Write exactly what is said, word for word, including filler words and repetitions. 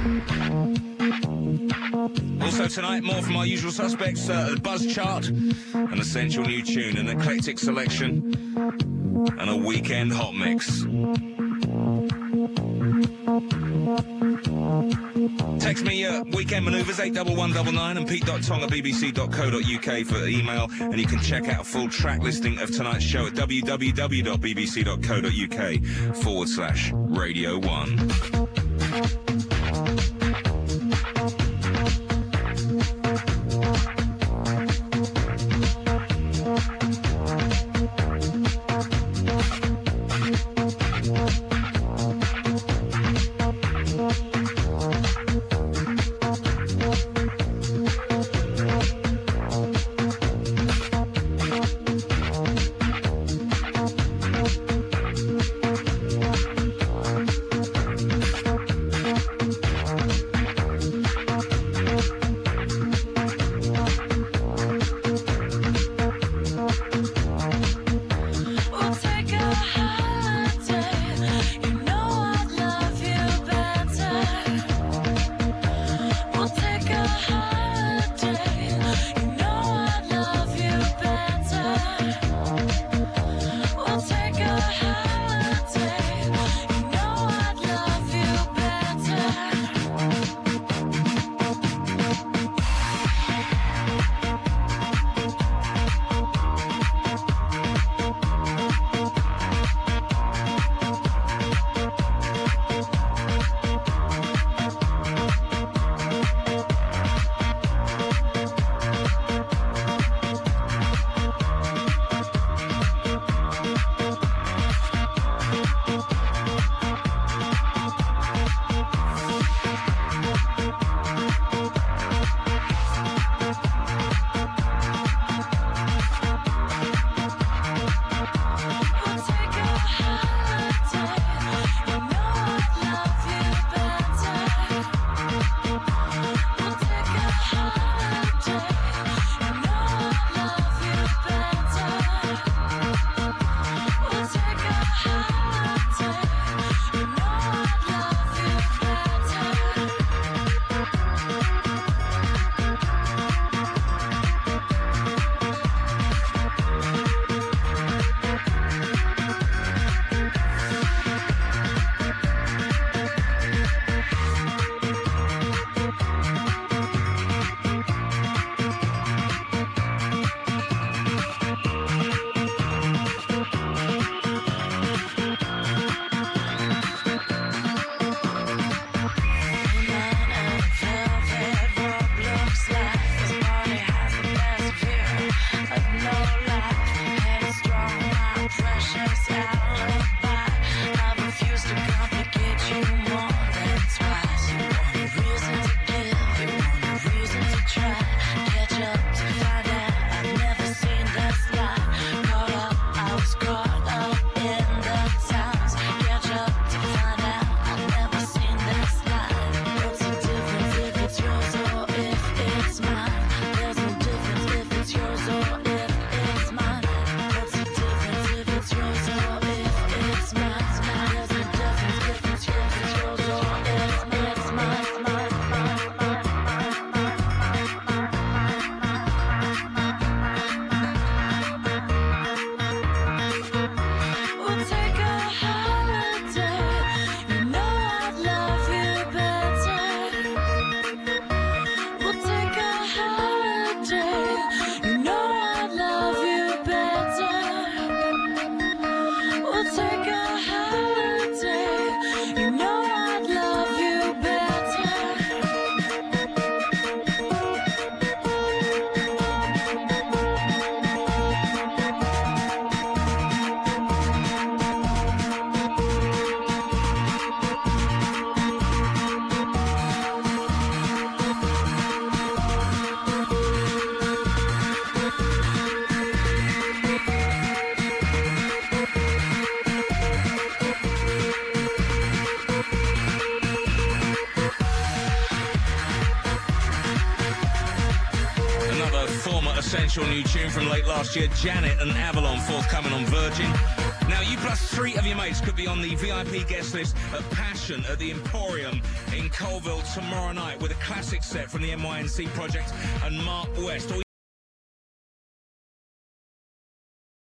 Also tonight, more from our usual suspects, uh, the Buzz Chart, an essential new tune, an eclectic selection, and a weekend hot mix. Text me uh, weekend manoeuvres eight one one nine nine and pete.tong at bbc.co.uk for email, and you can check out a full track listing of tonight's show at www.bbc.co.uk forward slash Radio one. essential new tune from late last year, Janet and Avalon, forthcoming on Virgin. Now, you plus three of your mates could be on the V I P guest list at Passion at the Emporium in Colville tomorrow night with a classic set from the M Y N C project and Mark West.